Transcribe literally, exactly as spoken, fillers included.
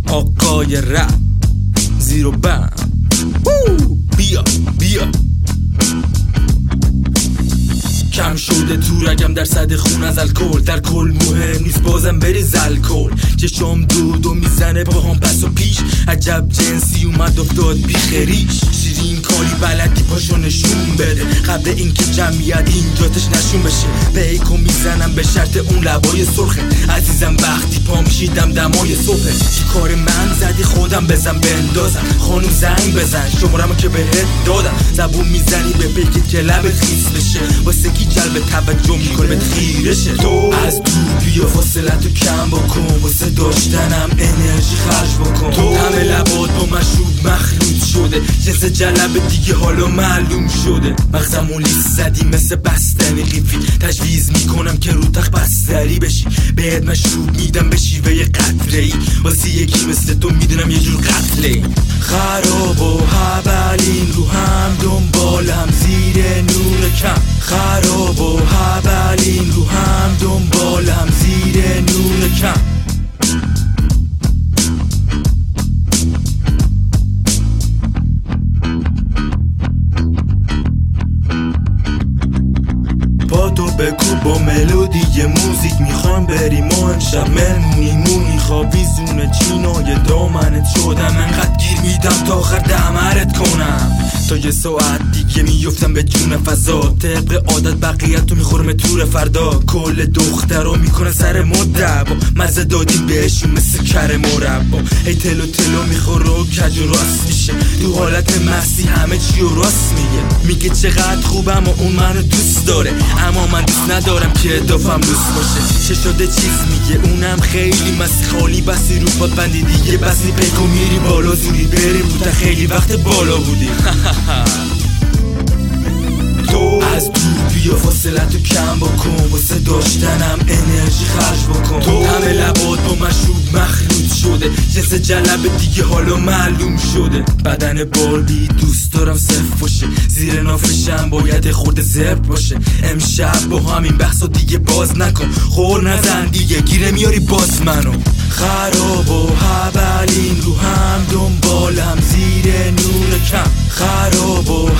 آقای رپ زیرو بم بیا بیا کم شده تو رگم در صد خون از الکل، در کل مهم نیست بازم بریز الکل. چشم دو دو میزنه با هم پس و پیش، عجب جنسی اومد افتاد بی خریش. شیرین کاری بلدی پاشو نشون بده قبل اینکه جمعیت اینجاتش نشون بشه. بیکو میزنم به شرط اون لبای سرخه عزیزم، وقتی پا میشیدم دمای صبحه. چی کار من زدی خودم بزن بندازم، خانوم زنگ بزن شمارمو که بهت دادم. زبون میزنی به پیکت که لبت خیس بشه، واسه کی جلب توجه میکنه به خیرشه. تو از دور بیا فاصلتو کم بکن، واسه داشتنم انرژی خرج بکن. تو همه لبات با مشروب مخلوط شده، جنس جلب دیگه حالا معلوم شده. مغزمو لیست زدی مثل بستنی قیفی، تجویز میکنم که رو تخت بستری بشی. بهت مشروب میدم به شیوه قطره ای، واسه یکی مثل تو میدونم یه جور قتله. خراب و هبلین رو هم دنبالم زیر نور کم، خراب و هبلین رو هم دنبالم زیر نور کم. با تو بکو با ملودی موزیک میخوام بریم و امشب مهمونی مونی خوابیزون چینای دامنت شدم. انقدر گیر میدم تا آخر دمرت کنم، تا یه ساعت دیگه میفتم به جون فضا. طبق عادت بقیت رو میخورم تور فردا، کل دختر رو میکنه سر مدبا. مزه دادیم بهشون مثل کره مربا، هی تلو تلو میخوره و کج و راست میشه. تو حالت محسی همه چی و راست میگه، میگه چقدر خوبم و اون منو دوست داره، اما من دوست ندارم که اضافم دوست باشه. چه شده چیز میگه اونم خیلی مسی خالی، بسی رو پاد بندی دیگه بسی پیکو میری بالا زوری بریم بوده خیلی وقت بالا بودی. تو از دور بیا فاصلتو کم بکن، واسه داشتنم انرژی خرج بکن. تو همه لبات با مشروب مخلوط شده، جنس جلب دیگه حالا معلوم شده. بدن باربی دوست دارم صف باشه، زیر نافشم باید خورده زرد باشه. امشب با همین بحثا دیگه باز نکن، خور نزن دیگه گیره میاری باز منو. خراب و هبلین رو هم دنبالم زیر نور کم، خراب و